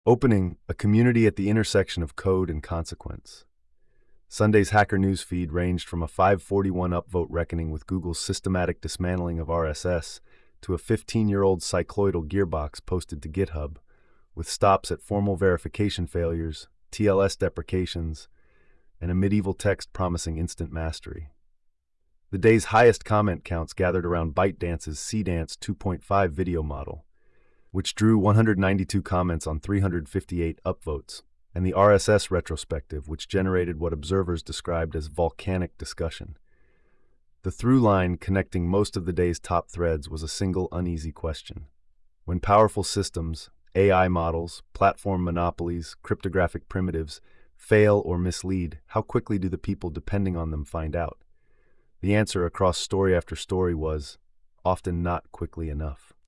Opening, a community at the intersection of code and consequence. Sunday's Hacker News feed ranged from a 541 upvote reckoning with Google's systematic dismantling of RSS to a 15-year-old cycloidal gearbox posted to GitHub, with stops at formal verification failures, TLS deprecations, and a medieval text promising instant mastery. The day's highest comment counts gathered around ByteDance's CDance 2.5 video model, which drew 192 comments on 358 upvotes, and the RSS retrospective, which generated what observers described as volcanic discussion. The through line connecting most of the day's top threads was a single uneasy question. When powerful systems, AI models, platform monopolies, cryptographic primitives, fail or mislead, how quickly do the people depending on them find out? The answer across story after story was, often not quickly enough.